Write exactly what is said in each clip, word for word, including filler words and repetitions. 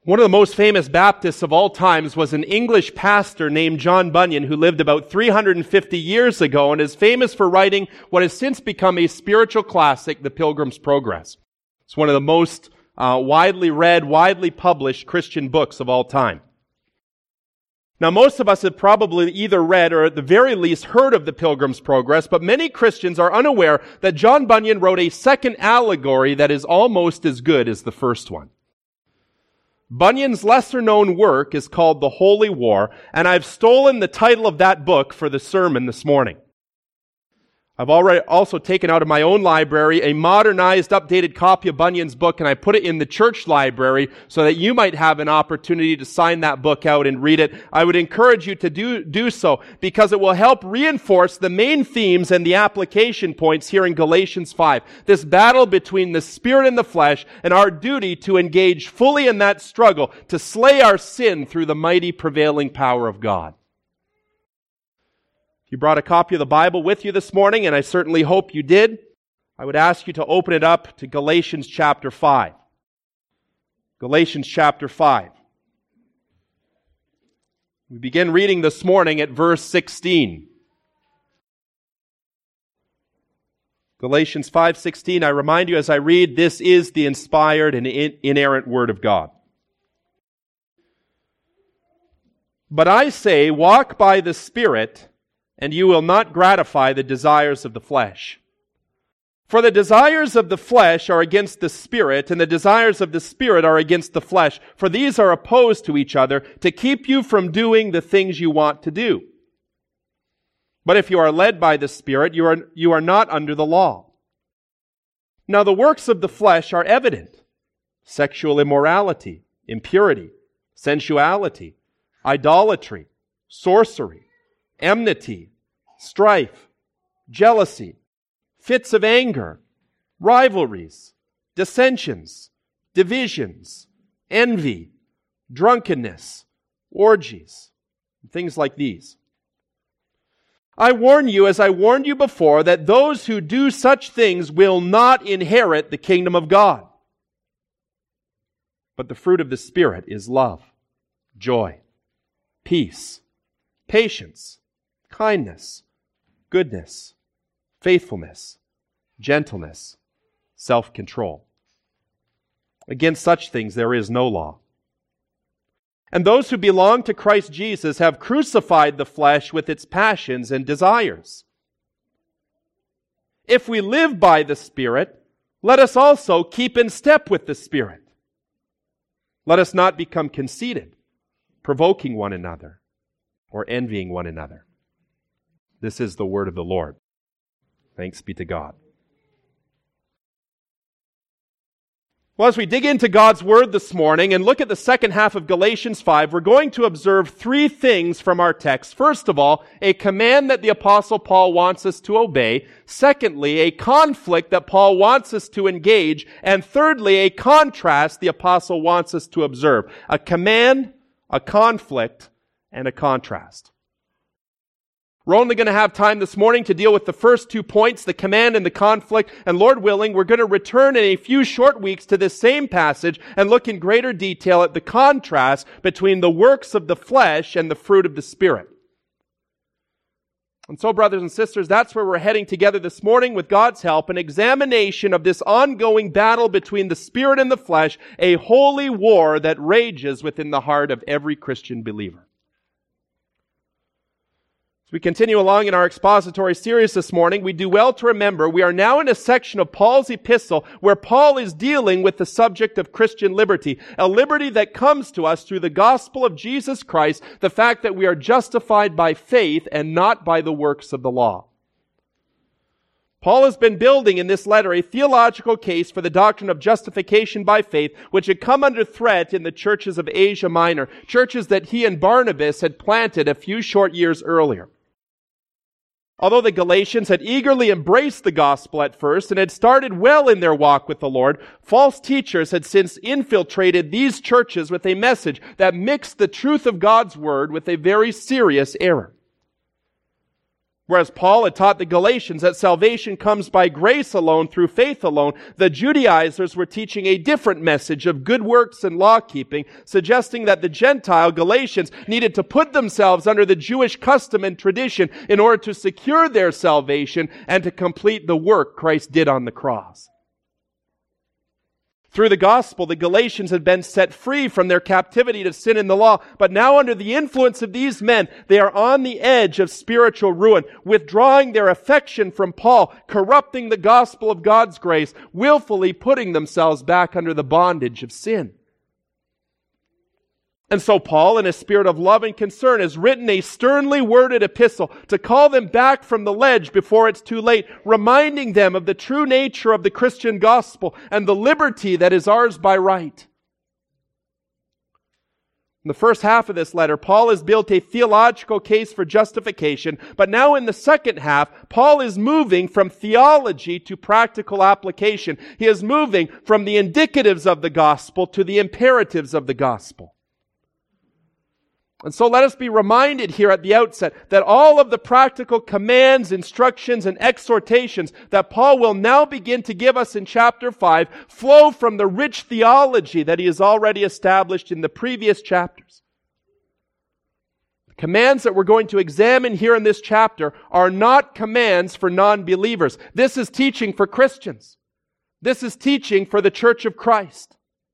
One of the most famous Baptists of all times was an English pastor named John Bunyan, who lived about three hundred fifty years ago and is famous for writing what has since become a spiritual classic, The Pilgrim's Progress. It's one of the most uh, widely read, widely published Christian books of all time. Now, most of us have probably either read or at the very least heard of The Pilgrim's Progress, but many Christians are unaware that John Bunyan wrote a second allegory that is almost as good as the first one. Bunyan's lesser-known work is called The Holy War, and I've stolen the title of that book for the sermon this morning. I've already also taken out of my own library a modernized, updated copy of Bunyan's book, and I put it in the church library so that you might have an opportunity to sign that book out and read it. I would encourage you to do, do so because it will help reinforce the main themes and the application points here in Galatians five. This battle between the spirit and the flesh and our duty to engage fully in that struggle to slay our sin through the mighty prevailing power of God. If you brought a copy of the Bible with you this morning, and I certainly hope you did, I would ask you to open it up to Galatians chapter five. Galatians chapter five. We begin reading this morning at verse sixteen. Galatians five sixteen, I remind you as I read, this is the inspired and inerrant Word of God. But I say, walk by the Spirit, and you will not gratify the desires of the flesh. For the desires of the flesh are against the Spirit, and the desires of the Spirit are against the flesh. For these are opposed to each other, to keep you from doing the things you want to do. But if you are led by the Spirit, you are, you are not under the law. Now the works of the flesh are evident: sexual immorality, impurity, sensuality, idolatry, sorcery, enmity, strife, jealousy, fits of anger, rivalries, dissensions, divisions, envy, drunkenness, orgies, things like these. I warn you, as I warned you before, that those who do such things will not inherit the kingdom of God. But the fruit of the Spirit is love, joy, peace, patience, kindness, goodness, faithfulness, gentleness, self-control. Against such things there is no law. And those who belong to Christ Jesus have crucified the flesh with its passions and desires. If we live by the Spirit, let us also keep in step with the Spirit. Let us not become conceited, provoking one another, or envying one another. This is the word of the Lord. Thanks be to God. Well, as we dig into God's Word this morning and look at the second half of Galatians five, we're going to observe three things from our text. First of all, a command that the Apostle Paul wants us to obey. Secondly, a conflict that Paul wants us to engage. And thirdly, a contrast the Apostle wants us to observe. A command, a conflict, and a contrast. We're only going to have time this morning to deal with the first two points, the command and the conflict. And Lord willing, we're going to return in a few short weeks to this same passage and look in greater detail at the contrast between the works of the flesh and the fruit of the Spirit. And so, brothers and sisters, that's where we're heading together this morning with God's help, an examination of this ongoing battle between the Spirit and the flesh, a holy war that rages within the heart of every Christian believer. As we continue along in our expository series this morning, we do well to remember we are now in a section of Paul's epistle where Paul is dealing with the subject of Christian liberty, a liberty that comes to us through the gospel of Jesus Christ, the fact that we are justified by faith and not by the works of the law. Paul has been building in this letter a theological case for the doctrine of justification by faith, which had come under threat in the churches of Asia Minor, churches that he and Barnabas had planted a few short years earlier. Although the Galatians had eagerly embraced the gospel at first and had started well in their walk with the Lord, false teachers had since infiltrated these churches with a message that mixed the truth of God's word with a very serious error. Whereas Paul had taught the Galatians that salvation comes by grace alone, through faith alone, the Judaizers were teaching a different message of good works and law-keeping, suggesting that the Gentile Galatians needed to put themselves under the Jewish custom and tradition in order to secure their salvation and to complete the work Christ did on the cross. Through the gospel, the Galatians had been set free from their captivity to sin and the law, but now under the influence of these men, they are on the edge of spiritual ruin, withdrawing their affection from Paul, corrupting the gospel of God's grace, willfully putting themselves back under the bondage of sin. And so Paul, in a spirit of love and concern, has written a sternly worded epistle to call them back from the ledge before it's too late, reminding them of the true nature of the Christian gospel and the liberty that is ours by right. In the first half of this letter, Paul has built a theological case for justification, but now in the second half, Paul is moving from theology to practical application. He is moving from the indicatives of the gospel to the imperatives of the gospel. And so let us be reminded here at the outset that all of the practical commands, instructions, and exhortations that Paul will now begin to give us in chapter five flow from the rich theology that he has already established in the previous chapters. The commands that we're going to examine here in this chapter are not commands for non-believers. This is teaching for Christians. This is teaching for the Church of Christ.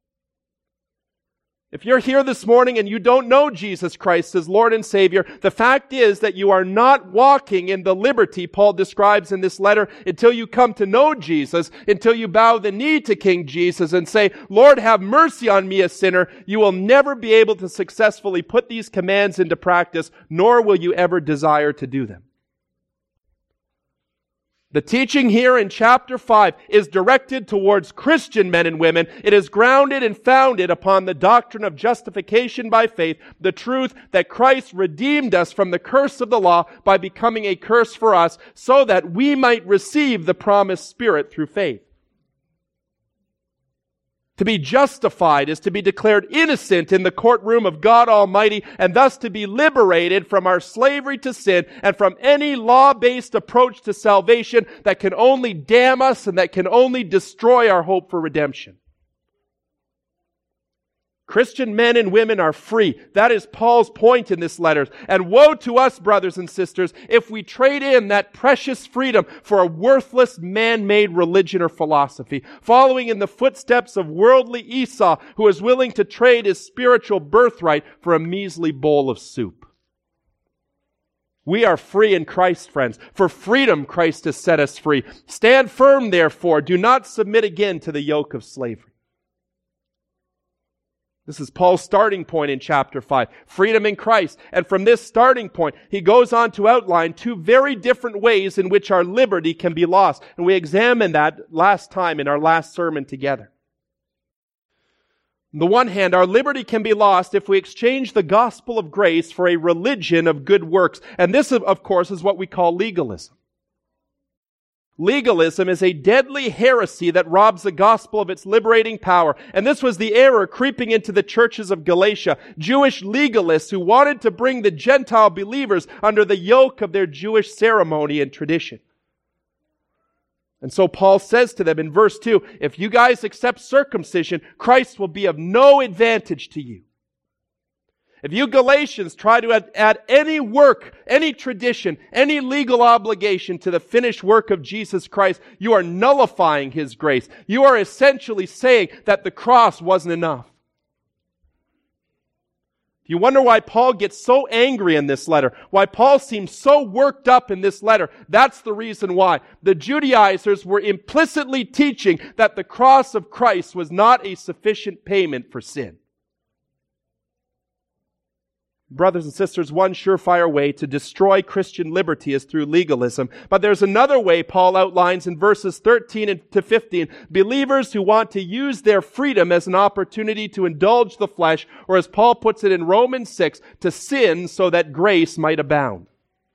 If you're here this morning and you don't know Jesus Christ as Lord and Savior, the fact is that you are not walking in the liberty Paul describes in this letter until you come to know Jesus, until you bow the knee to King Jesus and say, Lord, have mercy on me, a sinner. You will never be able to successfully put these commands into practice, nor will you ever desire to do them. The teaching here in chapter five is directed towards Christian men and women. It is grounded and founded upon the doctrine of justification by faith, the truth that Christ redeemed us from the curse of the law by becoming a curse for us, so that we might receive the promised Spirit through faith. To be justified is to be declared innocent in the courtroom of God Almighty, and thus to be liberated from our slavery to sin and from any law-based approach to salvation that can only damn us and that can only destroy our hope for redemption. Christian men and women are free. That is Paul's point in this letter. And woe to us, brothers and sisters, if we trade in that precious freedom for a worthless man-made religion or philosophy, following in the footsteps of worldly Esau, who is willing to trade his spiritual birthright for a measly bowl of soup. We are free in Christ, friends. For freedom, Christ has set us free. Stand firm, therefore. Do not submit again to the yoke of slavery. This is Paul's starting point in chapter five, freedom in Christ. And from this starting point, he goes on to outline two very different ways in which our liberty can be lost. And we examined that last time in our last sermon together. On the one hand, our liberty can be lost if we exchange the gospel of grace for a religion of good works. And this, of course, is what we call legalism. Legalism is a deadly heresy that robs the gospel of its liberating power. And this was the error creeping into the churches of Galatia. Jewish legalists who wanted to bring the Gentile believers under the yoke of their Jewish ceremony and tradition. And so Paul says to them in verse two, if you guys accept circumcision, Christ will be of no advantage to you. If you Galatians try to add, add any work, any tradition, any legal obligation to the finished work of Jesus Christ, you are nullifying His grace. You are essentially saying that the cross wasn't enough. If you wonder why Paul gets so angry in this letter, why Paul seems so worked up in this letter, that's the reason why. The Judaizers were implicitly teaching that the cross of Christ was not a sufficient payment for sin. Brothers and sisters, one surefire way to destroy Christian liberty is through legalism. But there's another way Paul outlines in verses thirteen to fifteen. Believers who want to use their freedom as an opportunity to indulge the flesh, or as Paul puts it in Romans six, to sin so that grace might abound.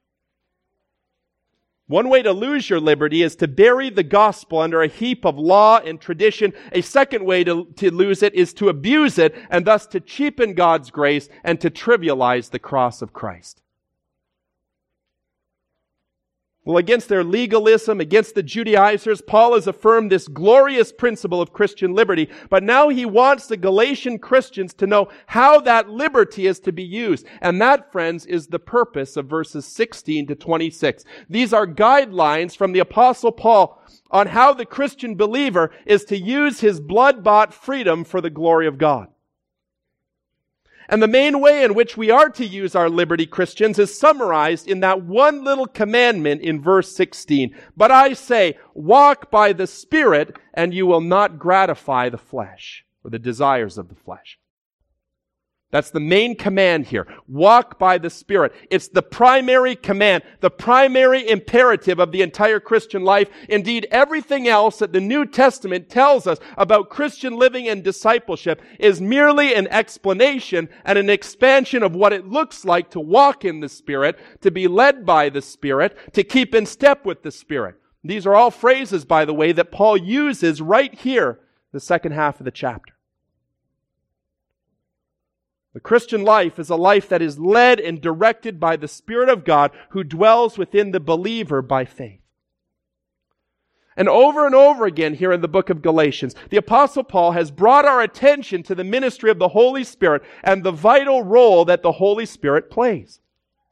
One way to lose your liberty is to bury the gospel under a heap of law and tradition. A second way to, to lose it is to abuse it and thus to cheapen God's grace and to trivialize the cross of Christ. Well, against their legalism, against the Judaizers, Paul has affirmed this glorious principle of Christian liberty. But now he wants the Galatian Christians to know how that liberty is to be used. And that, friends, is the purpose of verses sixteen to twenty-six. These are guidelines from the Apostle Paul on how the Christian believer is to use his blood-bought freedom for the glory of God. And the main way in which we are to use our liberty, Christians, is summarized in that one little commandment in verse sixteen. But I say, walk by the Spirit, and you will not gratify the flesh, or the desires of the flesh. That's the main command here. Walk by the Spirit. It's the primary command, the primary imperative of the entire Christian life. Indeed, everything else that the New Testament tells us about Christian living and discipleship is merely an explanation and an expansion of what it looks like to walk in the Spirit, to be led by the Spirit, to keep in step with the Spirit. These are all phrases, by the way, that Paul uses right here, the second half of the chapter. The Christian life is a life that is led and directed by the Spirit of God who dwells within the believer by faith. And over and over again here in the book of Galatians, the Apostle Paul has brought our attention to the ministry of the Holy Spirit and the vital role that the Holy Spirit plays.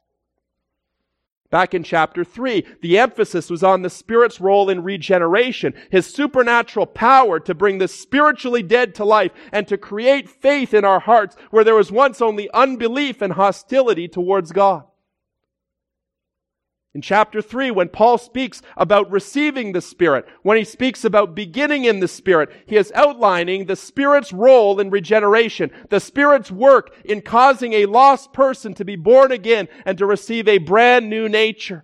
Back in chapter three, the emphasis was on the Spirit's role in regeneration, His supernatural power to bring the spiritually dead to life and to create faith in our hearts where there was once only unbelief and hostility towards God. In chapter three, when Paul speaks about receiving the Spirit, when he speaks about beginning in the Spirit, he is outlining the Spirit's role in regeneration, the Spirit's work in causing a lost person to be born again and to receive a brand new nature.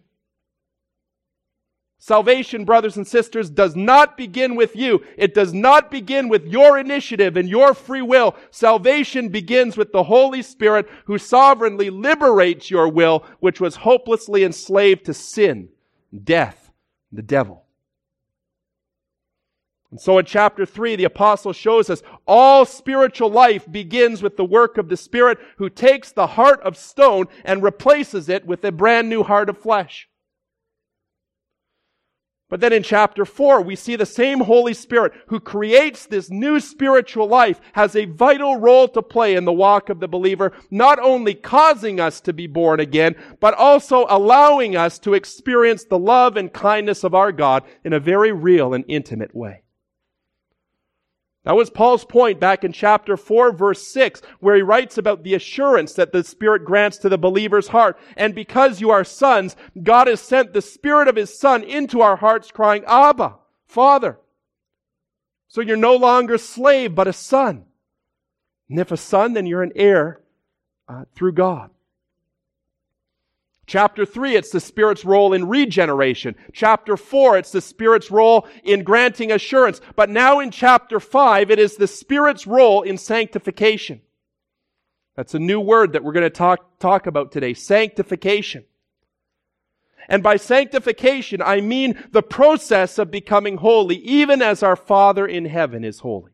Salvation, brothers and sisters, does not begin with you. It does not begin with your initiative and your free will. Salvation begins with the Holy Spirit who sovereignly liberates your will, which was hopelessly enslaved to sin, death, and the devil. And so in chapter three, the apostle shows us all spiritual life begins with the work of the Spirit who takes the heart of stone and replaces it with a brand new heart of flesh. But then in chapter four, we see the same Holy Spirit who creates this new spiritual life has a vital role to play in the walk of the believer, not only causing us to be born again, but also allowing us to experience the love and kindness of our God in a very real and intimate way. That was Paul's point back in chapter four, verse six, where he writes about the assurance that the Spirit grants to the believer's heart. And because you are sons, God has sent the Spirit of His Son into our hearts, crying, Abba, Father. So you're no longer a slave, but a son. And if a son, then you're an heir uh, through God. Chapter three, it's the Spirit's role in regeneration. Chapter four, it's the Spirit's role in granting assurance. But now in chapter five, it is the Spirit's role in sanctification. That's a new word that we're going to talk, talk about today. Sanctification. And by sanctification, I mean the process of becoming holy, even as our Father in heaven is holy.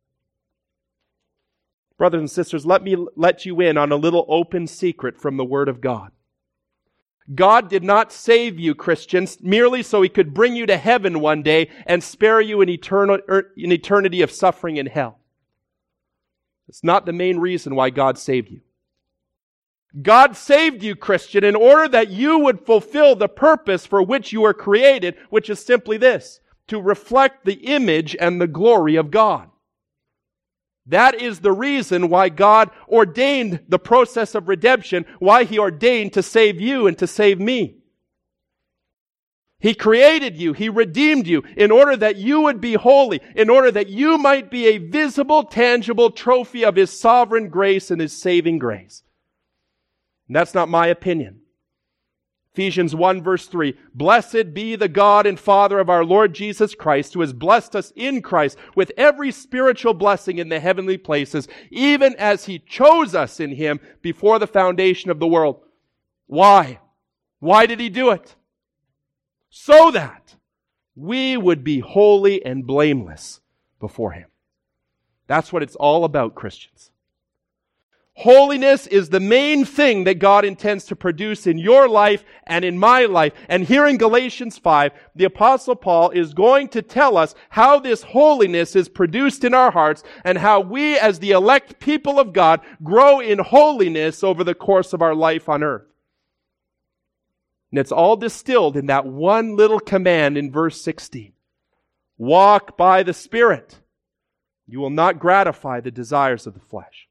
Brothers and sisters, let me let you in on a little open secret from the Word of God. God did not save you, Christians, merely so He could bring you to heaven one day and spare you an eternal, an eternity of suffering in hell. It's not the main reason why God saved you. God saved you, Christian, in order that you would fulfill the purpose for which you were created, which is simply this, to reflect the image and the glory of God. That is the reason why God ordained the process of redemption, why He ordained to save you and to save me. He created you, He redeemed you in order that you would be holy, in order that you might be a visible, tangible trophy of His sovereign grace and His saving grace. And that's not my opinion. Ephesians one verse three, Blessed be the God and Father of our Lord Jesus Christ, who has blessed us in Christ with every spiritual blessing in the heavenly places, even as He chose us in Him before the foundation of the world. Why? Why did He do it? So that we would be holy and blameless before Him. That's what it's all about, Christians. Holiness is the main thing that God intends to produce in your life and in my life. And here in Galatians five, the Apostle Paul is going to tell us how this holiness is produced in our hearts and how we as the elect people of God grow in holiness over the course of our life on earth. And it's all distilled in that one little command in verse sixteen. Walk by the Spirit. You will not gratify the desires of the flesh.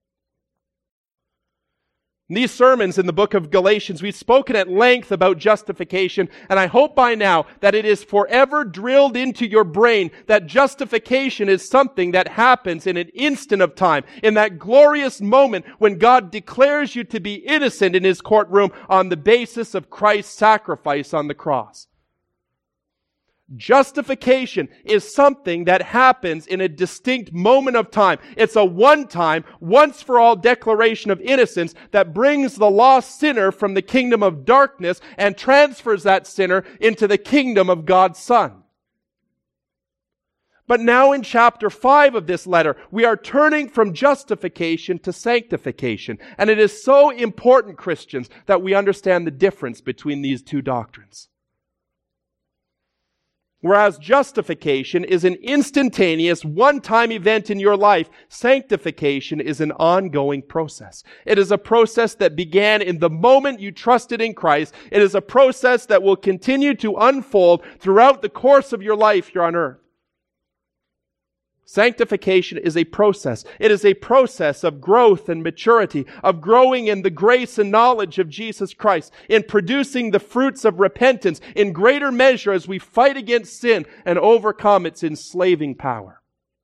In these sermons in the book of Galatians, we've spoken at length about justification, and I hope by now that it is forever drilled into your brain that justification is something that happens in an instant of time, in that glorious moment when God declares you to be innocent in His courtroom on the basis of Christ's sacrifice on the cross. Justification is something that happens in a distinct moment of time. It's a one-time, once-for-all declaration of innocence that brings the lost sinner from the kingdom of darkness and transfers that sinner into the kingdom of God's Son. But now in chapter five of this letter, we are turning from justification to sanctification. And it is so important, Christians, that we understand the difference between these two doctrines. Whereas justification is an instantaneous, one-time event in your life, sanctification is an ongoing process. It is a process that began in the moment you trusted in Christ. It is a process that will continue to unfold throughout the course of your life here on earth. Sanctification is a process. It is a process of growth and maturity, of growing in the grace and knowledge of Jesus Christ, in producing the fruits of repentance in greater measure as we fight against sin and overcome its enslaving power.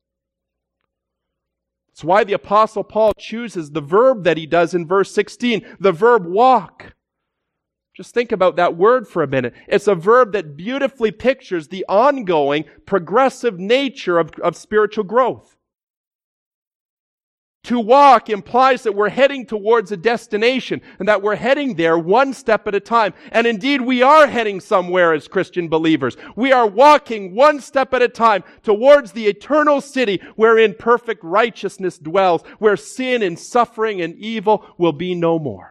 That's why the Apostle Paul chooses the verb that he does in verse sixteen, the verb walk. Just think about that word for a minute. It's a verb that beautifully pictures the ongoing, progressive nature of, of spiritual growth. To walk implies that we're heading towards a destination and that we're heading there one step at a time. And indeed, we are heading somewhere as Christian believers. We are walking one step at a time towards the eternal city wherein perfect righteousness dwells, where sin and suffering and evil will be no more.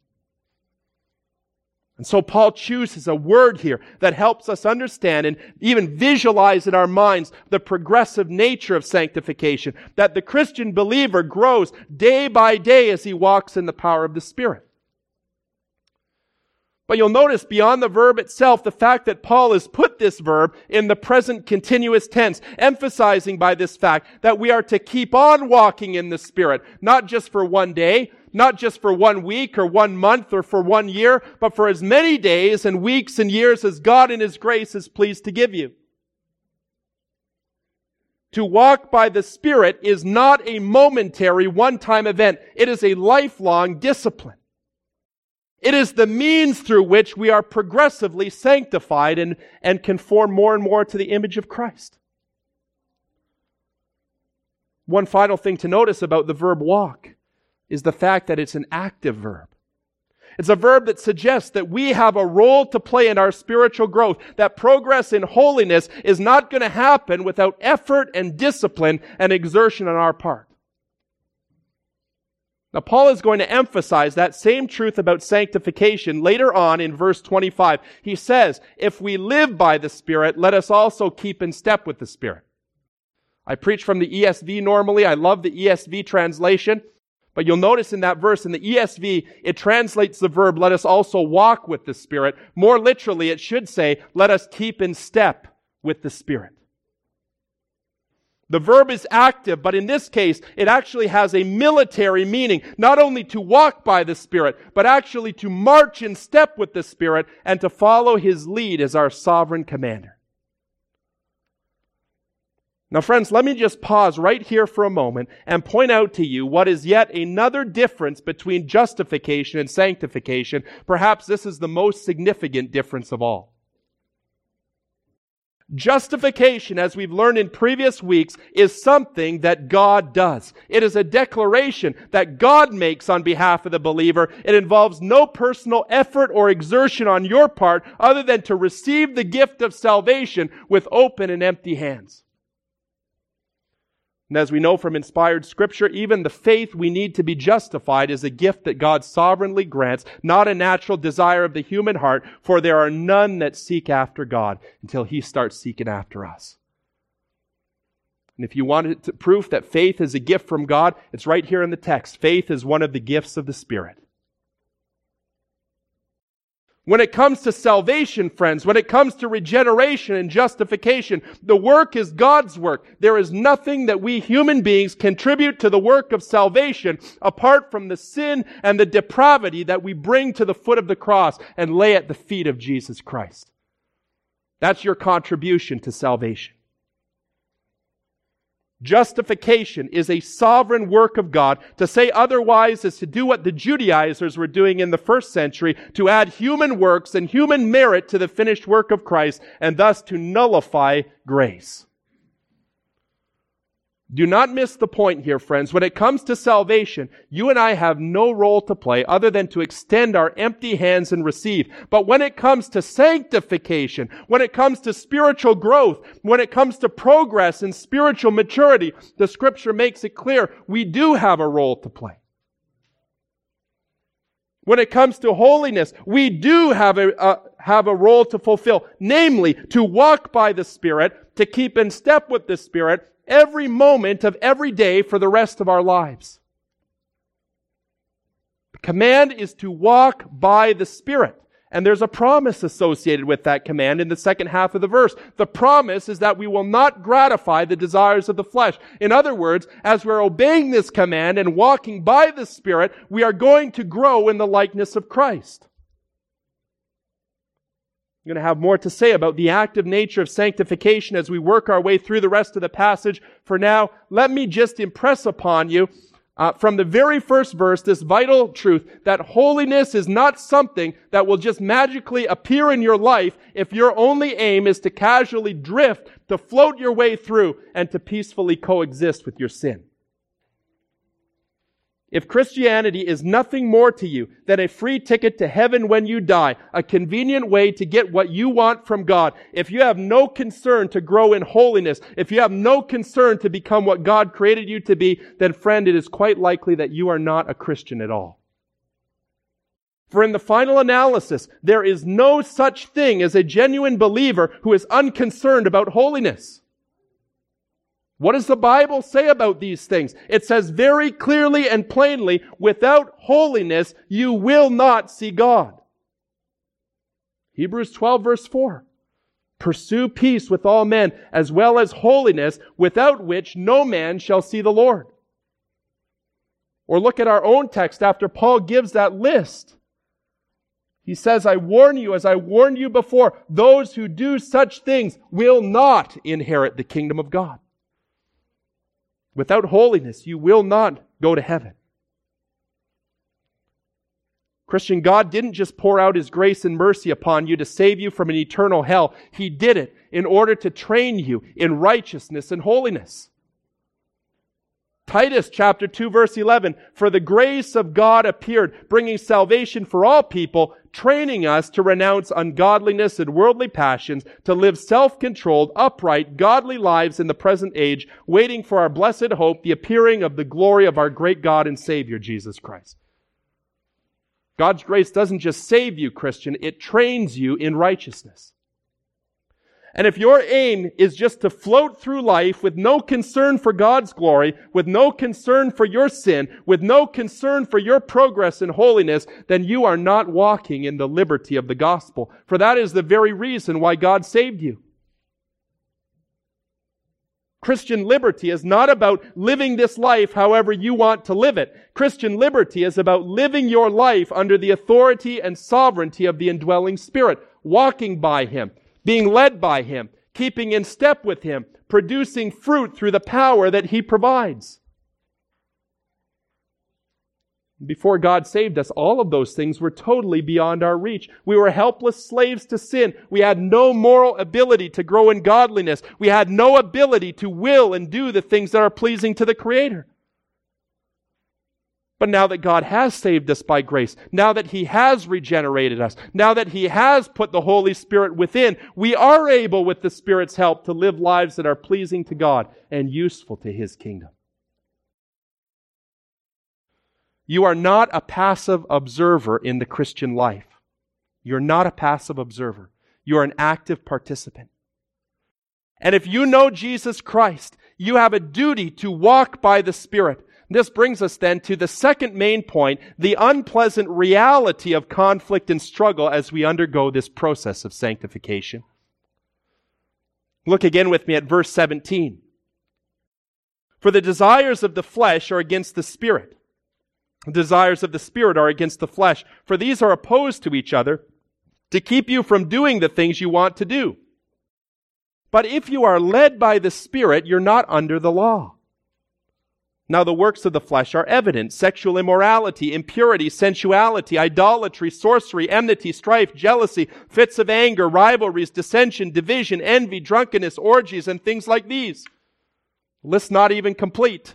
And so Paul chooses a word here that helps us understand and even visualize in our minds the progressive nature of sanctification, that the Christian believer grows day by day as he walks in the power of the Spirit. But you'll notice beyond the verb itself, the fact that Paul has put this verb in the present continuous tense, emphasizing by this fact that we are to keep on walking in the Spirit, not just for one day, not just for one week or one month or for one year, but for as many days and weeks and years as God in His grace is pleased to give you. To walk by the Spirit is not a momentary one-time event. It is a lifelong discipline. It is the means through which we are progressively sanctified and, and conform more and more to the image of Christ. One final thing to notice about the verb walk is the fact that it's an active verb. It's a verb that suggests that we have a role to play in our spiritual growth, that progress in holiness is not going to happen without effort and discipline and exertion on our part. Now, Paul is going to emphasize that same truth about sanctification later on in verse twenty-five. He says, if we live by the Spirit, let us also keep in step with the Spirit. I preach from the E S V normally. I love the E S V translation. But you'll notice in that verse, in the E S V, it translates the verb, let us also walk with the Spirit. More literally, it should say, let us keep in step with the Spirit. The verb is active, but in this case, it actually has a military meaning. Not only to walk by the Spirit, but actually to march in step with the Spirit and to follow His lead as our sovereign commander. Now, friends, let me just pause right here for a moment and point out to you what is yet another difference between justification and sanctification. Perhaps this is the most significant difference of all. Justification, as we've learned in previous weeks, is something that God does. It is a declaration that God makes on behalf of the believer. It involves no personal effort or exertion on your part other than to receive the gift of salvation with open and empty hands. And as we know from inspired Scripture, even the faith we need to be justified is a gift that God sovereignly grants, not a natural desire of the human heart, for there are none that seek after God until He starts seeking after us. And if you want to proof that faith is a gift from God, it's right here in the text. Faith is one of the gifts of the Spirit. When it comes to salvation, friends, when it comes to regeneration and justification, the work is God's work. There is nothing that we human beings contribute to the work of salvation apart from the sin and the depravity that we bring to the foot of the cross and lay at the feet of Jesus Christ. That's your contribution to salvation. Justification is a sovereign work of God. To say otherwise is to do what the Judaizers were doing in the first century, to add human works and human merit to the finished work of Christ, and thus to nullify grace. Do not miss the point here, friends. When it comes to salvation, you and I have no role to play other than to extend our empty hands and receive. But when it comes to sanctification, when it comes to spiritual growth, when it comes to progress and spiritual maturity, the Scripture makes it clear we do have a role to play. When it comes to holiness, we do have a, uh, have a role to fulfill, namely to walk by the Spirit, to keep in step with the Spirit, every moment of every day for the rest of our lives. The command is to walk by the Spirit. And there's a promise associated with that command in the second half of the verse. The promise is that we will not gratify the desires of the flesh. In other words, as we're obeying this command and walking by the Spirit, we are going to grow in the likeness of Christ. I'm going to have more to say about the active nature of sanctification as we work our way through the rest of the passage. For now, let me just impress upon you uh, from the very first verse this vital truth that holiness is not something that will just magically appear in your life if your only aim is to casually drift, to float your way through, and to peacefully coexist with your sin. If Christianity is nothing more to you than a free ticket to heaven when you die, a convenient way to get what you want from God, if you have no concern to grow in holiness, if you have no concern to become what God created you to be, then friend, it is quite likely that you are not a Christian at all. For in the final analysis, there is no such thing as a genuine believer who is unconcerned about holiness. What does the Bible say about these things? It says very clearly and plainly, without holiness, you will not see God. Hebrews twelve verse four. Pursue peace with all men, as well as holiness, without which no man shall see the Lord. Or look at our own text after Paul gives that list. He says, I warn you, as I warned you before, those who do such things will not inherit the kingdom of God. Without holiness, you will not go to heaven. Christian, God didn't just pour out His grace and mercy upon you to save you from an eternal hell. He did it in order to train you in righteousness and holiness. Titus chapter two verse eleven, for the grace of God appeared, bringing salvation for all people, training us to renounce ungodliness and worldly passions, to live self-controlled, upright, godly lives in the present age, waiting for our blessed hope, the appearing of the glory of our great God and Savior, Jesus Christ. God's grace doesn't just save you, Christian, it trains you in righteousness. And if your aim is just to float through life with no concern for God's glory, with no concern for your sin, with no concern for your progress in holiness, then you are not walking in the liberty of the gospel. For that is the very reason why God saved you. Christian liberty is not about living this life however you want to live it. Christian liberty is about living your life under the authority and sovereignty of the indwelling Spirit, walking by Him, being led by Him, keeping in step with Him, producing fruit through the power that He provides. Before God saved us, all of those things were totally beyond our reach. We were helpless slaves to sin. We had no moral ability to grow in godliness. We had no ability to will and do the things that are pleasing to the Creator. But now that God has saved us by grace, now that He has regenerated us, now that He has put the Holy Spirit within, we are able, with the Spirit's help, to live lives that are pleasing to God and useful to His kingdom. You are not a passive observer in the Christian life. You're not a passive observer. You're an active participant. And if you know Jesus Christ, you have a duty to walk by the Spirit. This brings us then to the second main point, the unpleasant reality of conflict and struggle as we undergo this process of sanctification. Look again with me at verse seventeen. For the desires of the flesh are against the Spirit. The desires of the Spirit are against the flesh, for these are opposed to each other to keep you from doing the things you want to do. But if you are led by the Spirit, you're not under the law. Now the works of the flesh are evident: sexual immorality, impurity, sensuality, idolatry, sorcery, enmity, strife, jealousy, fits of anger, rivalries, dissension, division, envy, drunkenness, orgies, and things like these. List not even complete.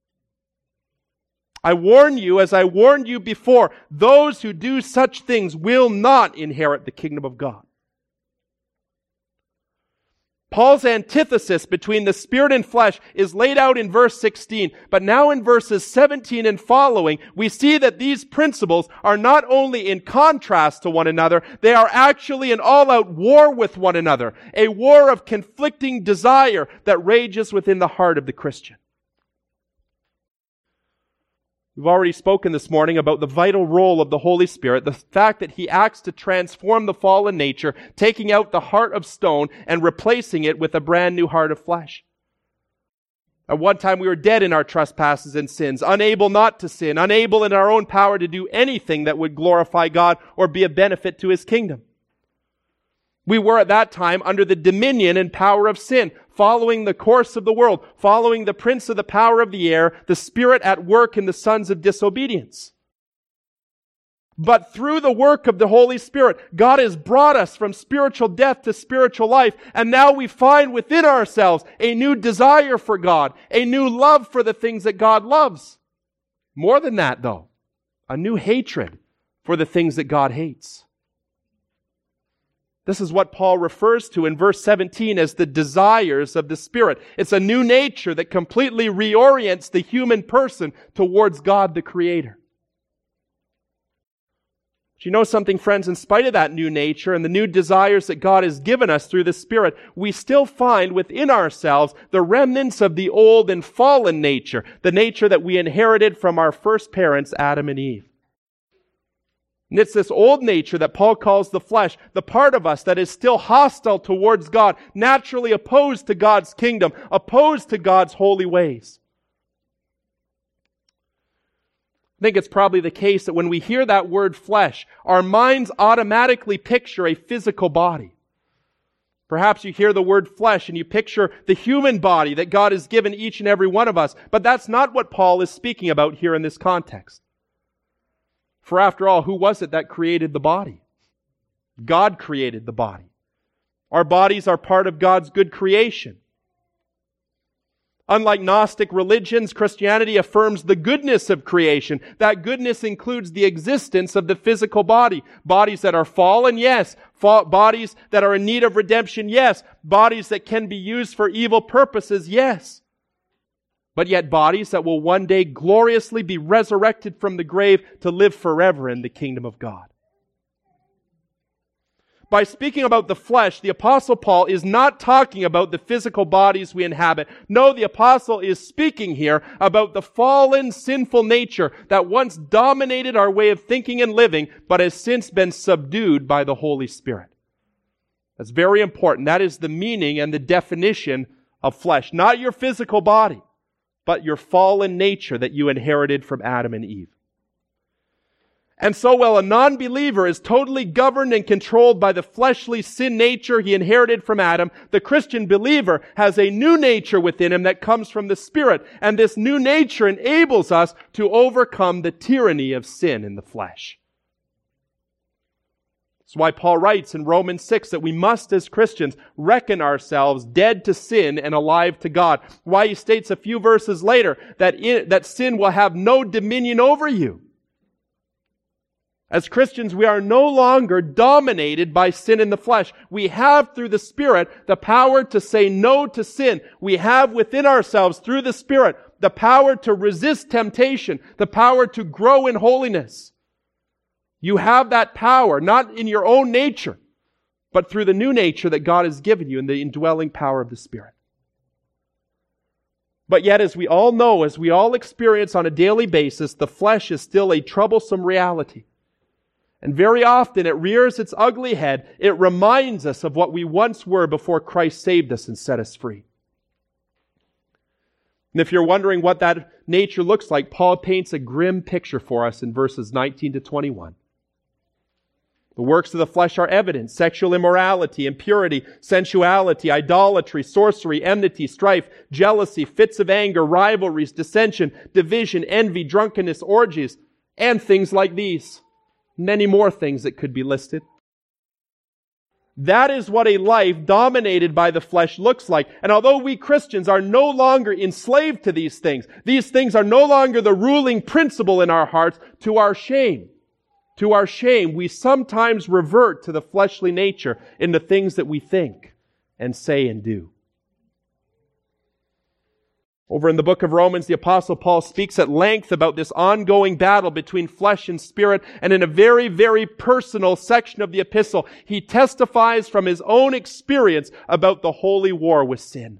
I warn you, as I warned you before, those who do such things will not inherit the kingdom of God. Paul's antithesis between the Spirit and flesh is laid out in verse sixteen, but now in verses seventeen and following, we see that these principles are not only in contrast to one another, they are actually an all-out war with one another, a war of conflicting desire that rages within the heart of the Christian. We've already spoken this morning about the vital role of the Holy Spirit, the fact that He acts to transform the fallen nature, taking out the heart of stone and replacing it with a brand new heart of flesh. At one time we were dead in our trespasses and sins, unable not to sin, unable in our own power to do anything that would glorify God or be a benefit to His kingdom. We were at that time under the dominion and power of sin, following the course of the world, following the prince of the power of the air, the spirit at work in the sons of disobedience. But through the work of the Holy Spirit, God has brought us from spiritual death to spiritual life, and now we find within ourselves a new desire for God, a new love for the things that God loves. More than that, though, a new hatred for the things that God hates. This is what Paul refers to in verse seventeen as the desires of the Spirit. It's a new nature that completely reorients the human person towards God the Creator. But you know something, friends? In spite of that new nature and the new desires that God has given us through the Spirit, we still find within ourselves the remnants of the old and fallen nature, the nature that we inherited from our first parents, Adam and Eve. And it's this old nature that Paul calls the flesh, the part of us that is still hostile towards God, naturally opposed to God's kingdom, opposed to God's holy ways. I think it's probably the case that when we hear that word flesh, our minds automatically picture a physical body. Perhaps you hear the word flesh and you picture the human body that God has given each and every one of us, but that's not what Paul is speaking about here in this context. For after all, who was it that created the body? God created the body. Our bodies are part of God's good creation. Unlike Gnostic religions, Christianity affirms the goodness of creation. That goodness includes the existence of the physical body. Bodies that are fallen, yes. Fa- bodies that are in need of redemption, yes. Bodies that can be used for evil purposes, yes. But yet bodies that will one day gloriously be resurrected from the grave to live forever in the kingdom of God. By speaking about the flesh, the Apostle Paul is not talking about the physical bodies we inhabit. No, the Apostle is speaking here about the fallen, sinful nature that once dominated our way of thinking and living, but has since been subdued by the Holy Spirit. That's very important. That is the meaning and the definition of flesh. Not your physical body, but your fallen nature that you inherited from Adam and Eve. And so while a non-believer is totally governed and controlled by the fleshly sin nature he inherited from Adam, the Christian believer has a new nature within him that comes from the Spirit. And this new nature enables us to overcome the tyranny of sin in the flesh. That's why Paul writes in Romans six that we must, as Christians, reckon ourselves dead to sin and alive to God. Why he states a few verses later that, in, that sin will have no dominion over you. As Christians, we are no longer dominated by sin in the flesh. We have, through the Spirit, the power to say no to sin. We have within ourselves, through the Spirit, the power to resist temptation, the power to grow in holiness. You have that power, not in your own nature, but through the new nature that God has given you in the indwelling power of the Spirit. But yet, as we all know, as we all experience on a daily basis, the flesh is still a troublesome reality. And very often it rears its ugly head. It reminds us of what we once were before Christ saved us and set us free. And if you're wondering what that nature looks like, Paul paints a grim picture for us in verses nineteen to twenty-one. The works of the flesh are evident: sexual immorality, impurity, sensuality, idolatry, sorcery, enmity, strife, jealousy, fits of anger, rivalries, dissension, division, envy, drunkenness, orgies, and things like these. Many more things that could be listed. That is what a life dominated by the flesh looks like. And although we Christians are no longer enslaved to these things, these things are no longer the ruling principle in our hearts, to our shame. To our shame, we sometimes revert to the fleshly nature in the things that we think and say and do. Over in the book of Romans, the Apostle Paul speaks at length about this ongoing battle between flesh and spirit, and in a very, very personal section of the epistle, he testifies from his own experience about the holy war with sin.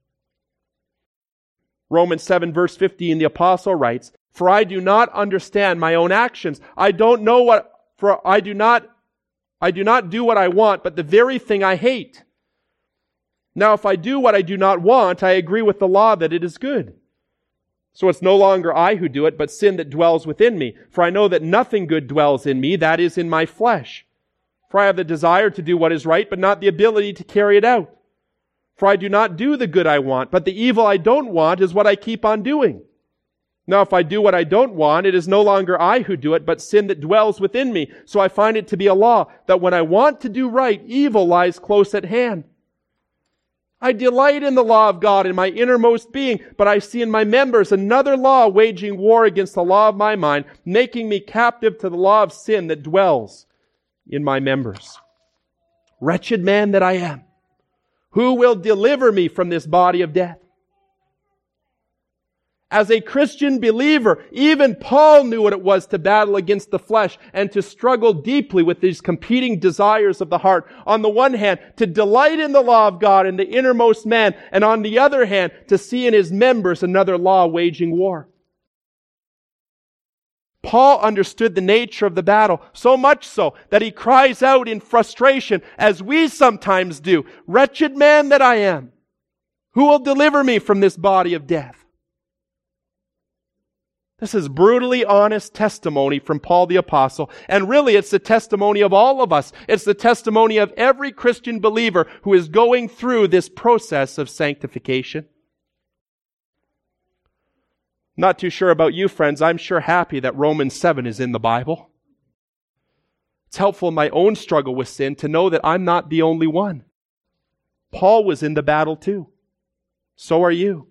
Romans seven verse fifteen, the Apostle writes, "For I do not understand my own actions. I don't know what, for I do not, I do not do what I want, but the very thing I hate. Now, if I do what I do not want, I agree with the law that it is good. So it's no longer I who do it, but sin that dwells within me. For I know that nothing good dwells in me, that is, in my flesh. For I have the desire to do what is right, but not the ability to carry it out. For I do not do the good I want, but the evil I don't want is what I keep on doing. Now, if I do what I don't want, it is no longer I who do it, but sin that dwells within me. So I find it to be a law, that when I want to do right, evil lies close at hand. I delight in the law of God in my innermost being, but I see in my members another law waging war against the law of my mind, making me captive to the law of sin that dwells in my members. Wretched man that I am, who will deliver me from this body of death?" As a Christian believer, even Paul knew what it was to battle against the flesh and to struggle deeply with these competing desires of the heart. On the one hand, to delight in the law of God in the innermost man, and on the other hand, to see in his members another law waging war. Paul understood the nature of the battle, so much so that he cries out in frustration, as we sometimes do, "Wretched man that I am, who will deliver me from this body of death?" This is brutally honest testimony from Paul the Apostle, and really it's the testimony of all of us. It's the testimony of every Christian believer who is going through this process of sanctification. Not too sure about you, friends. I'm sure happy that Romans seven is in the Bible. It's helpful in my own struggle with sin to know that I'm not the only one. Paul was in the battle too. So are you.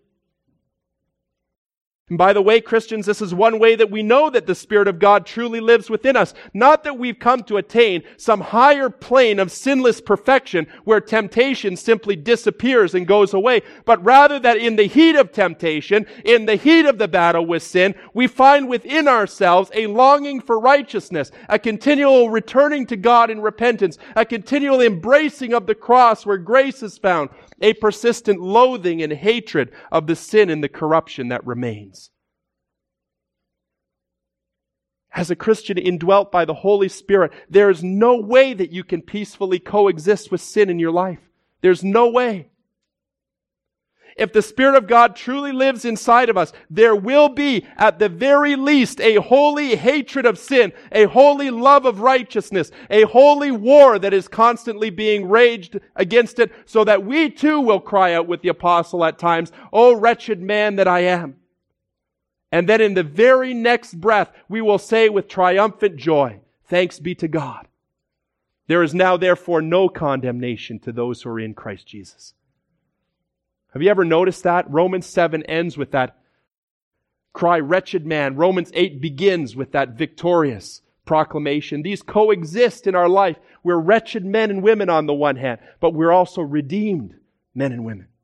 And by the way, Christians, this is one way that we know that the Spirit of God truly lives within us. Not that we've come to attain some higher plane of sinless perfection where temptation simply disappears and goes away, but rather that in the heat of temptation, in the heat of the battle with sin, we find within ourselves a longing for righteousness, a continual returning to God in repentance, a continual embracing of the cross where grace is found, a persistent loathing and hatred of the sin and the corruption that remains. As a Christian indwelt by the Holy Spirit, there is no way that you can peacefully coexist with sin in your life. There's no way. If the Spirit of God truly lives inside of us, there will be, at the very least, a holy hatred of sin, a holy love of righteousness, a holy war that is constantly being raged against it, so that we too will cry out with the apostle at times, "O wretched man that I am." And then in the very next breath, we will say with triumphant joy, "Thanks be to God. There is now therefore no condemnation to those who are in Christ Jesus. Have you ever noticed that? Romans seven ends with that cry, wretched man. Romans eight begins with that victorious proclamation. These coexist in our life. We're wretched men and women on the one hand, but we're also redeemed men and women.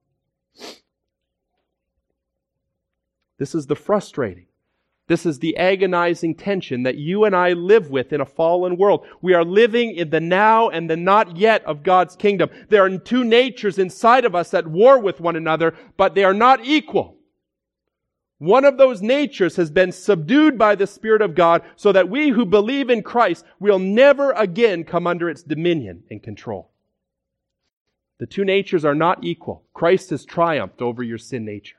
This is the frustrating, this is the agonizing tension that you and I live with in a fallen world. We are living in the now and the not yet of God's kingdom. There are two natures inside of us at war with one another, but they are not equal. One of those natures has been subdued by the Spirit of God so that we who believe in Christ will never again come under its dominion and control. The two natures are not equal. Christ has triumphed over your sin nature.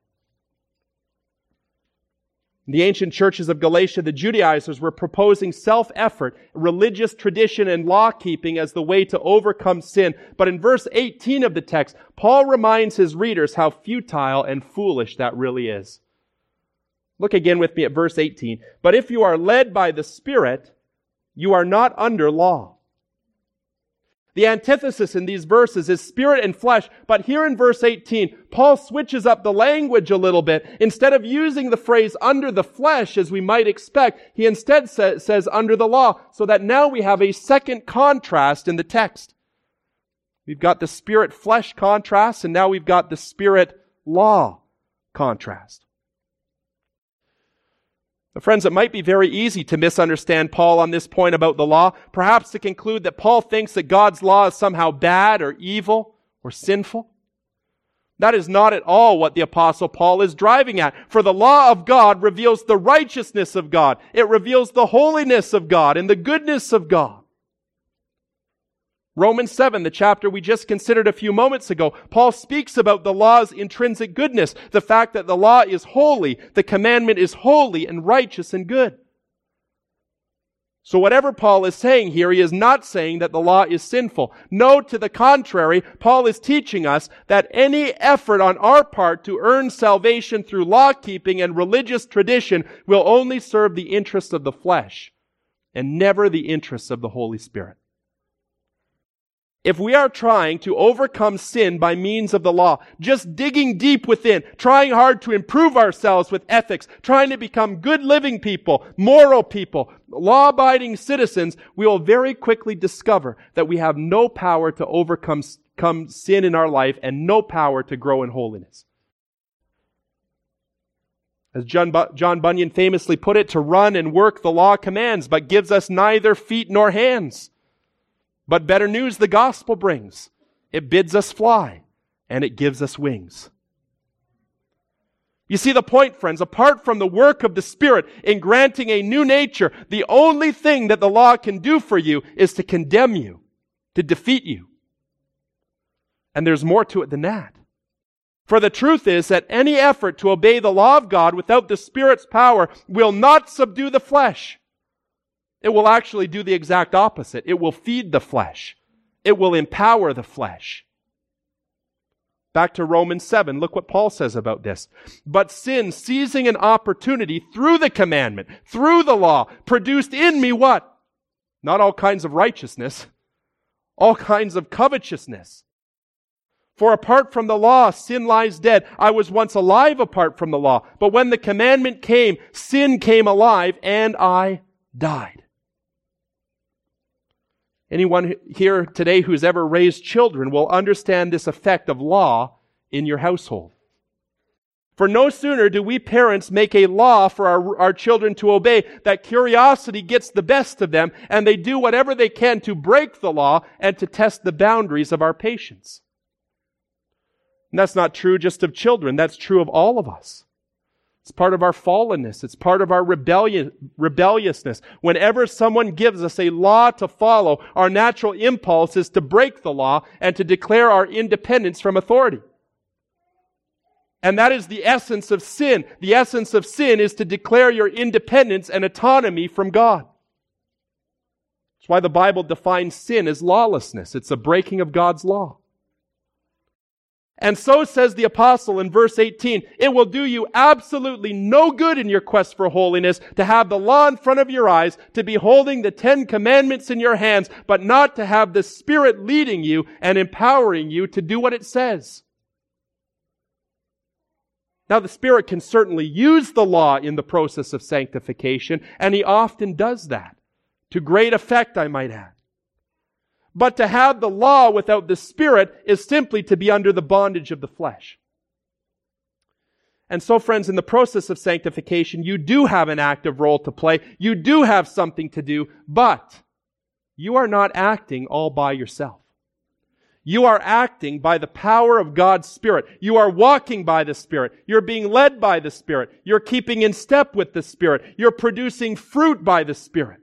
In the ancient churches of Galatia, the Judaizers were proposing self-effort, religious tradition, and law-keeping as the way to overcome sin. But in verse eighteen of the text, Paul reminds his readers how futile and foolish that really is. Look again with me at verse eighteen. But if you are led by the Spirit, you are not under law. The antithesis in these verses is spirit and flesh, but here in verse eighteen, Paul switches up the language a little bit. Instead of using the phrase under the flesh as we might expect, he instead sa- says under the law, so that now we have a second contrast in the text. We've got the spirit-flesh contrast, and now we've got the spirit-law contrast. Friends, it might be very easy to misunderstand Paul on this point about the law, perhaps to conclude that Paul thinks that God's law is somehow bad or evil or sinful. That is not at all what the Apostle Paul is driving at. For the law of God reveals the righteousness of God. It reveals the holiness of God and the goodness of God. Romans seven, the chapter we just considered a few moments ago, Paul speaks about the law's intrinsic goodness, the fact that the law is holy, the commandment is holy and righteous and good. So whatever Paul is saying here, he is not saying that the law is sinful. No, to the contrary, Paul is teaching us that any effort on our part to earn salvation through law-keeping and religious tradition will only serve the interests of the flesh and never the interests of the Holy Spirit. If we are trying to overcome sin by means of the law, just digging deep within, trying hard to improve ourselves with ethics, trying to become good living people, moral people, law-abiding citizens, we will very quickly discover that we have no power to overcome come sin in our life and no power to grow in holiness. As John, Bu- John Bunyan famously put it, to run and work the law commands, but gives us neither feet nor hands. But better news the gospel brings. It bids us fly, and it gives us wings. You see the point, friends. Apart from the work of the Spirit in granting a new nature, the only thing that the law can do for you is to condemn you, to defeat you. And there's more to it than that. For the truth is that any effort to obey the law of God without the Spirit's power will not subdue the flesh. It will actually do the exact opposite. It will feed the flesh. It will empower the flesh. Back to Romans seven, look what Paul says about this. But sin, seizing an opportunity through the commandment, through the law, produced in me what? Not all kinds of righteousness, all kinds of covetousness. For apart from the law, sin lies dead. I was once alive apart from the law. But when the commandment came, sin came alive and I died. Anyone here today who's ever raised children will understand this effect of law in your household. For no sooner do we parents make a law for our, our children to obey, that curiosity gets the best of them, and they do whatever they can to break the law and to test the boundaries of our patience. And that's not true just of children, that's true of all of us. It's part of our fallenness. It's part of our rebellion, rebelliousness. Whenever someone gives us a law to follow, our natural impulse is to break the law and to declare our independence from authority. And that is the essence of sin. The essence of sin is to declare your independence and autonomy from God. That's why the Bible defines sin as lawlessness. It's a breaking of God's law. And so says the apostle in verse eighteen, it will do you absolutely no good in your quest for holiness to have the law in front of your eyes, to be holding the Ten Commandments in your hands, but not to have the Spirit leading you and empowering you to do what it says. Now, the Spirit can certainly use the law in the process of sanctification, and He often does that, to great effect, I might add. But to have the law without the Spirit is simply to be under the bondage of the flesh. And so, friends, in the process of sanctification, you do have an active role to play. You do have something to do, but you are not acting all by yourself. You are acting by the power of God's Spirit. You are walking by the Spirit. You're being led by the Spirit. You're keeping in step with the Spirit. You're producing fruit by the Spirit.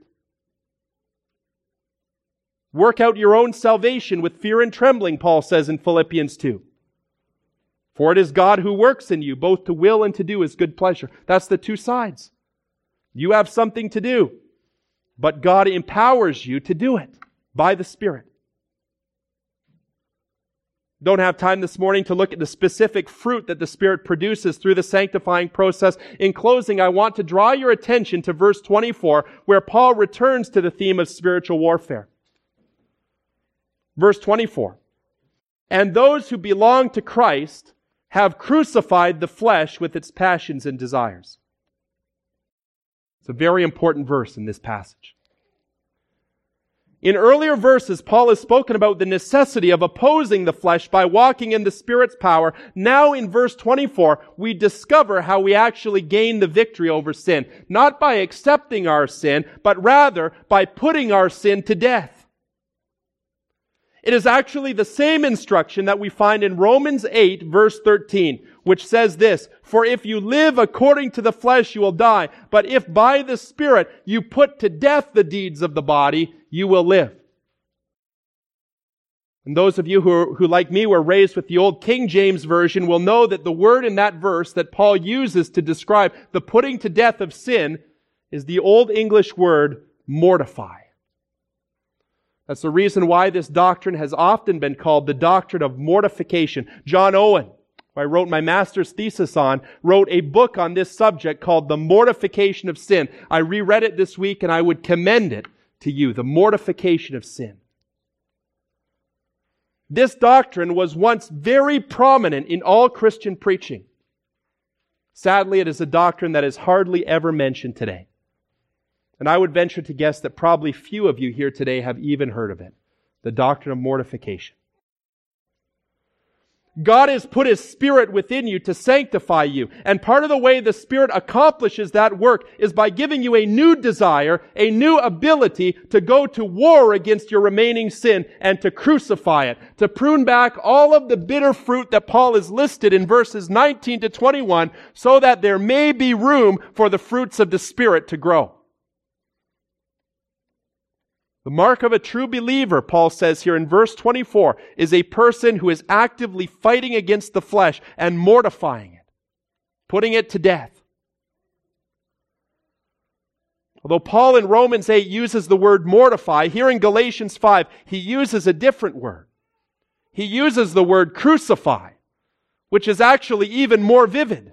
Work out your own salvation with fear and trembling, Paul says in Philippians two. For it is God who works in you, both to will and to do His good pleasure. That's the two sides. You have something to do, but God empowers you to do it by the Spirit. Don't have time this morning to look at the specific fruit that the Spirit produces through the sanctifying process. In closing, I want to draw your attention to verse twenty-four, where Paul returns to the theme of spiritual warfare. Verse twenty-four, and those who belong to Christ have crucified the flesh with its passions and desires. It's a very important verse in this passage. In earlier verses, Paul has spoken about the necessity of opposing the flesh by walking in the Spirit's power. Now in verse twenty-four, we discover how we actually gain the victory over sin. Not by accepting our sin, but rather by putting our sin to death. It is actually the same instruction that we find in Romans eight, verse thirteen, which says this, for if you live according to the flesh, you will die. But if by the Spirit you put to death the deeds of the body, you will live. And those of you who, are, who, like me, were raised with the old King James Version will know that the word in that verse that Paul uses to describe the putting to death of sin is the Old English word mortify. That's the reason why this doctrine has often been called the doctrine of mortification. John Owen, who I wrote my master's thesis on, wrote a book on this subject called The Mortification of Sin. I reread it this week and I would commend it to you, The Mortification of Sin. This doctrine was once very prominent in all Christian preaching. Sadly, it is a doctrine that is hardly ever mentioned today. And I would venture to guess that probably few of you here today have even heard of it. The doctrine of mortification. God has put His Spirit within you to sanctify you. And part of the way the Spirit accomplishes that work is by giving you a new desire, a new ability to go to war against your remaining sin and to crucify it. To prune back all of the bitter fruit that Paul has listed in verses nineteen to twenty-one so that there may be room for the fruits of the Spirit to grow. The mark of a true believer, Paul says here in verse twenty-four, is a person who is actively fighting against the flesh and mortifying it, putting it to death. Although Paul in Romans eight uses the word mortify, here in Galatians five, he uses a different word. He uses the word crucify, which is actually even more vivid.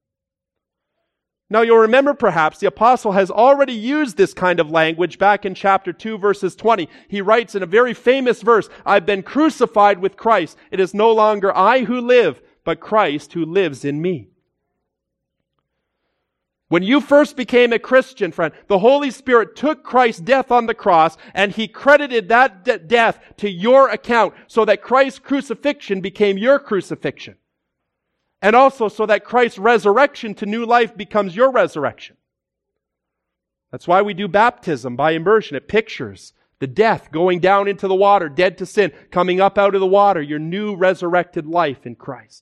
Now you'll remember perhaps the apostle has already used this kind of language back in chapter two verses twenty. He writes in a very famous verse, I've been crucified with Christ. It is no longer I who live, but Christ who lives in me. When you first became a Christian, friend, the Holy Spirit took Christ's death on the cross and He credited that de- death to your account so that Christ's crucifixion became your crucifixion. And also so that Christ's resurrection to new life becomes your resurrection. That's why we do baptism by immersion. It pictures the death going down into the water, dead to sin, coming up out of the water, your new resurrected life in Christ.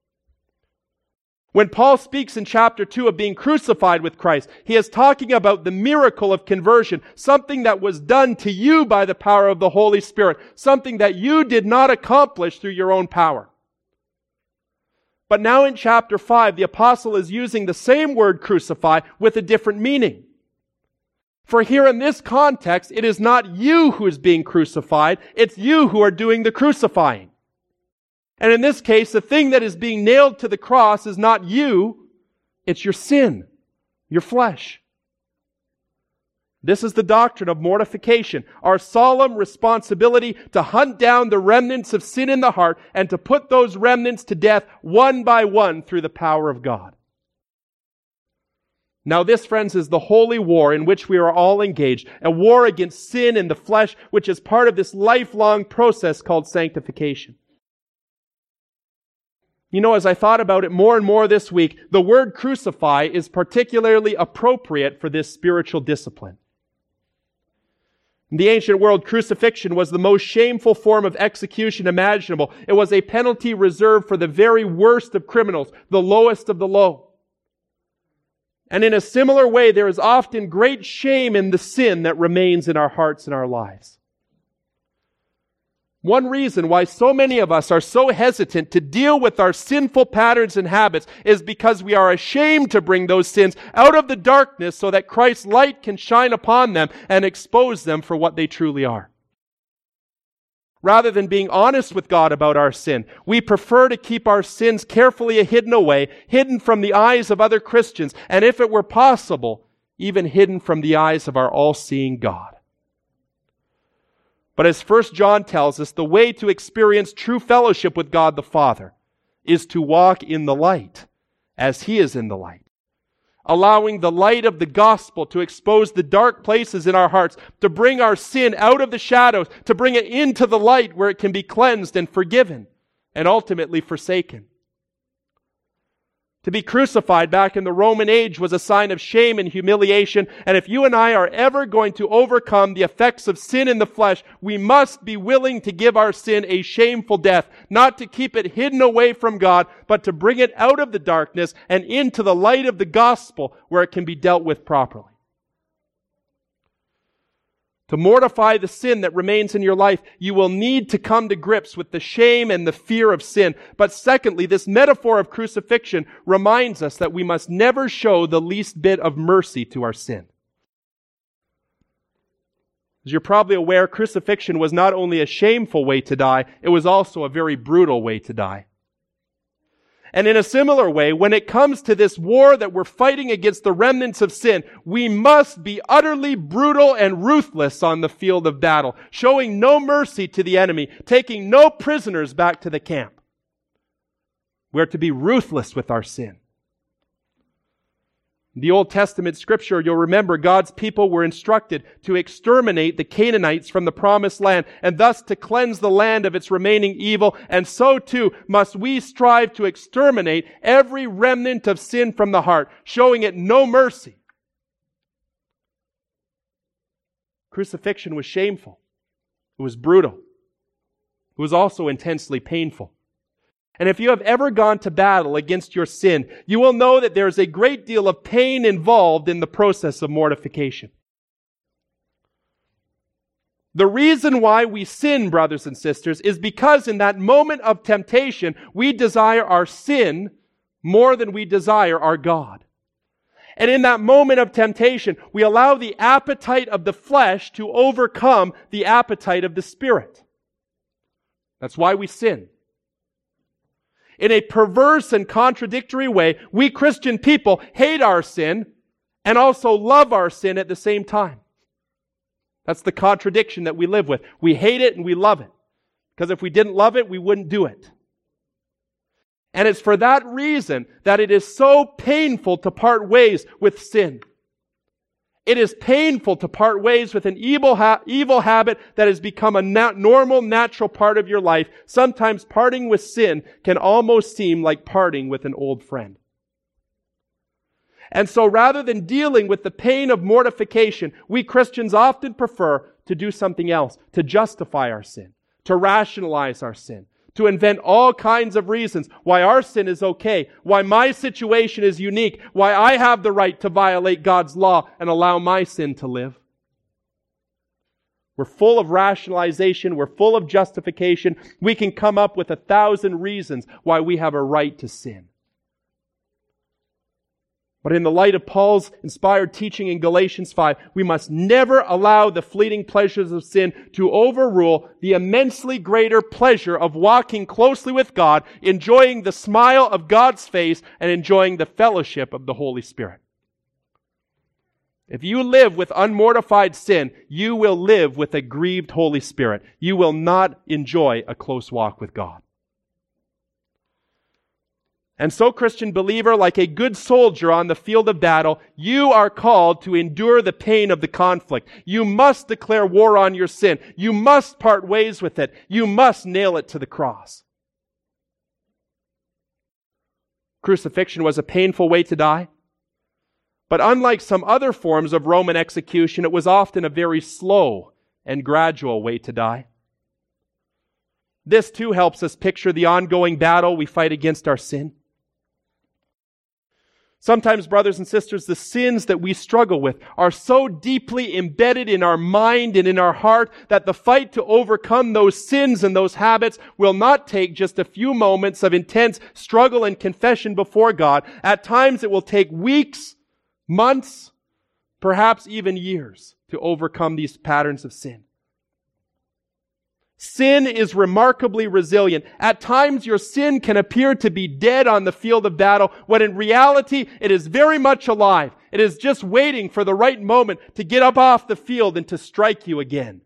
When Paul speaks in chapter two of being crucified with Christ, he is talking about the miracle of conversion, something that was done to you by the power of the Holy Spirit, something that you did not accomplish through your own power. But now in chapter five, the apostle is using the same word crucify with a different meaning. For here in this context, it is not you who is being crucified, it's you who are doing the crucifying. And in this case, the thing that is being nailed to the cross is not you, it's your sin, your flesh. This is the doctrine of mortification, our solemn responsibility to hunt down the remnants of sin in the heart and to put those remnants to death one by one through the power of God. Now this, friends, is the holy war in which we are all engaged, a war against sin in the flesh, which is part of this lifelong process called sanctification. You know, as I thought about it more and more this week, the word crucify is particularly appropriate for this spiritual discipline. In the ancient world, crucifixion was the most shameful form of execution imaginable. It was a penalty reserved for the very worst of criminals, the lowest of the low. And in a similar way, there is often great shame in the sin that remains in our hearts and our lives. One reason why so many of us are so hesitant to deal with our sinful patterns and habits is because we are ashamed to bring those sins out of the darkness so that Christ's light can shine upon them and expose them for what they truly are. Rather than being honest with God about our sin, we prefer to keep our sins carefully hidden away, hidden from the eyes of other Christians, and if it were possible, even hidden from the eyes of our all-seeing God. But as First John tells us, the way to experience true fellowship with God the Father is to walk in the light, as He is in the light. Allowing the light of the gospel to expose the dark places in our hearts, to bring our sin out of the shadows, to bring it into the light where it can be cleansed and forgiven, and ultimately forsaken. To be crucified back in the Roman age was a sign of shame and humiliation. And if you and I are ever going to overcome the effects of sin in the flesh, we must be willing to give our sin a shameful death, not to keep it hidden away from God, but to bring it out of the darkness and into the light of the gospel where it can be dealt with properly. To mortify the sin that remains in your life, you will need to come to grips with the shame and the fear of sin. But secondly, this metaphor of crucifixion reminds us that we must never show the least bit of mercy to our sin. As you're probably aware, crucifixion was not only a shameful way to die, it was also a very brutal way to die. And in a similar way, when it comes to this war that we're fighting against the remnants of sin, we must be utterly brutal and ruthless on the field of battle, showing no mercy to the enemy, taking no prisoners back to the camp. We're to be ruthless with our sin. In the Old Testament scripture, you'll remember God's people were instructed to exterminate the Canaanites from the promised land and thus to cleanse the land of its remaining evil. And so too must we strive to exterminate every remnant of sin from the heart, showing it no mercy. Crucifixion was shameful. It was brutal. It was also intensely painful. And if you have ever gone to battle against your sin, you will know that there is a great deal of pain involved in the process of mortification. The reason why we sin, brothers and sisters, is because in that moment of temptation, we desire our sin more than we desire our God. And in that moment of temptation, we allow the appetite of the flesh to overcome the appetite of the Spirit. That's why we sin. In a perverse and contradictory way, we Christian people hate our sin and also love our sin at the same time. That's the contradiction that we live with. We hate it and we love it. Because if we didn't love it, we wouldn't do it. And it's for that reason that it is so painful to part ways with sin. It is painful to part ways with an evil, ha- evil habit that has become a na- normal, natural part of your life. Sometimes parting with sin can almost seem like parting with an old friend. And so rather than dealing with the pain of mortification, we Christians often prefer to do something else, to justify our sin, to rationalize our sin, to invent all kinds of reasons why our sin is okay, why my situation is unique, why I have the right to violate God's law and allow my sin to live. We're full of rationalization. We're full of justification. We can come up with a thousand reasons why we have a right to sin. But in the light of Paul's inspired teaching in Galatians five, we must never allow the fleeting pleasures of sin to overrule the immensely greater pleasure of walking closely with God, enjoying the smile of God's face, and enjoying the fellowship of the Holy Spirit. If you live with unmortified sin, you will live with a grieved Holy Spirit. You will not enjoy a close walk with God. And so, Christian believer, like a good soldier on the field of battle, you are called to endure the pain of the conflict. You must declare war on your sin. You must part ways with it. You must nail it to the cross. Crucifixion was a painful way to die. But unlike some other forms of Roman execution, it was often a very slow and gradual way to die. This too helps us picture the ongoing battle we fight against our sin. Sometimes, brothers and sisters, the sins that we struggle with are so deeply embedded in our mind and in our heart that the fight to overcome those sins and those habits will not take just a few moments of intense struggle and confession before God. At times it will take weeks, months, perhaps even years to overcome these patterns of sin. Sin is remarkably resilient. At times your sin can appear to be dead on the field of battle, when in reality it is very much alive. It is just waiting for the right moment to get up off the field and to strike you again.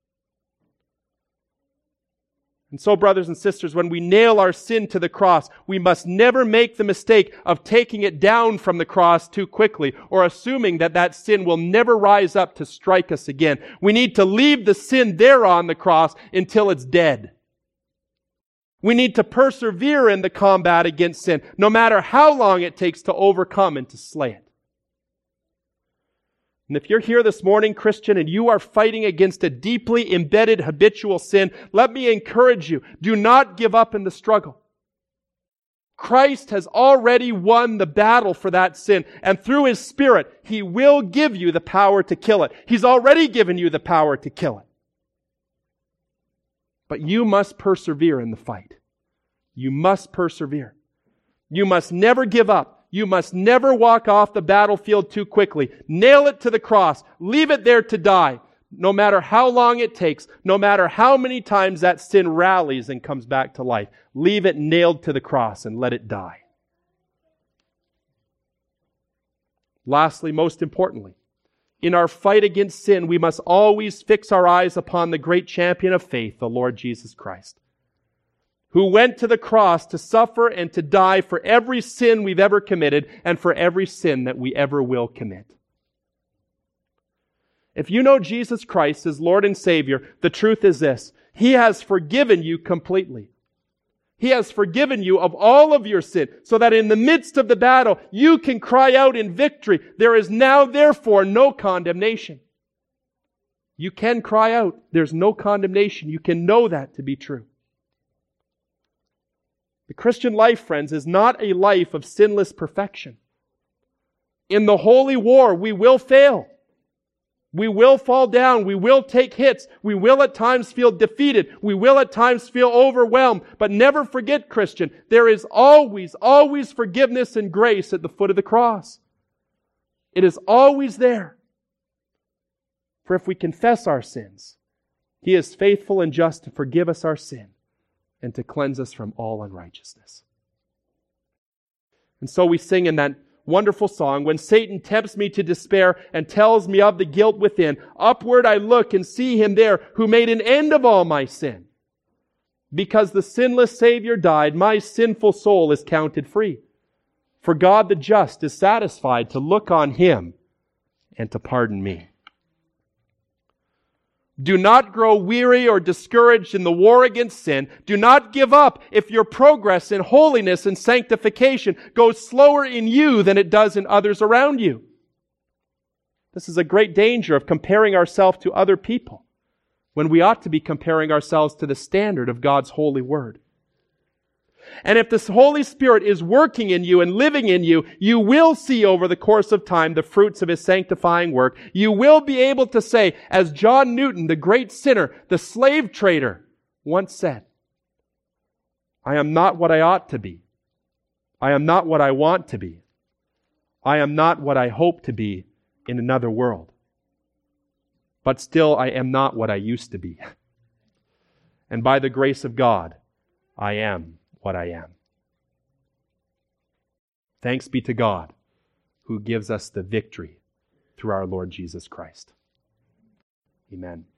And so, brothers and sisters, when we nail our sin to the cross, we must never make the mistake of taking it down from the cross too quickly or assuming that that sin will never rise up to strike us again. We need to leave the sin there on the cross until it's dead. We need to persevere in the combat against sin, no matter how long it takes to overcome and to slay it. And if you're here this morning, Christian, and you are fighting against a deeply embedded habitual sin, let me encourage you, do not give up in the struggle. Christ has already won the battle for that sin, and through His Spirit, He will give you the power to kill it. He's already given you the power to kill it. But you must persevere in the fight. You must persevere. You must never give up. You must never walk off the battlefield too quickly. Nail it to the cross. Leave it there to die. No matter how long it takes, no matter how many times that sin rallies and comes back to life, leave it nailed to the cross and let it die. Lastly, most importantly, in our fight against sin, we must always fix our eyes upon the great champion of faith, the Lord Jesus Christ, who went to the cross to suffer and to die for every sin we've ever committed and for every sin that we ever will commit. If you know Jesus Christ as Lord and Savior, the truth is this: He has forgiven you completely. He has forgiven you of all of your sin, so that in the midst of the battle, you can cry out in victory, "There is now therefore no condemnation." You can cry out, "There's no condemnation." You can know that to be true. The Christian life, friends, is not a life of sinless perfection. In the holy war, we will fail. We will fall down. We will take hits. We will at times feel defeated. We will at times feel overwhelmed. But never forget, Christian, there is always, always forgiveness and grace at the foot of the cross. It is always there. For if we confess our sins, He is faithful and just to forgive us our sin and to cleanse us from all unrighteousness. And so we sing in that wonderful song, "When Satan tempts me to despair and tells me of the guilt within, upward I look and see Him there who made an end of all my sin. Because the sinless Savior died, my sinful soul is counted free. For God the just is satisfied to look on Him and to pardon me." Do not grow weary or discouraged in the war against sin. Do not give up if your progress in holiness and sanctification goes slower in you than it does in others around you. This is a great danger of comparing ourselves to other people when we ought to be comparing ourselves to the standard of God's holy word. And if the Holy Spirit is working in you and living in you, you will see over the course of time the fruits of His sanctifying work. You will be able to say, as John Newton, the great sinner, the slave trader, once said, "I am not what I ought to be. I am not what I want to be. I am not what I hope to be in another world. But still, I am not what I used to be. And by the grace of God, I am what I am. Thanks be to God, who gives us the victory through our Lord Jesus Christ. Amen.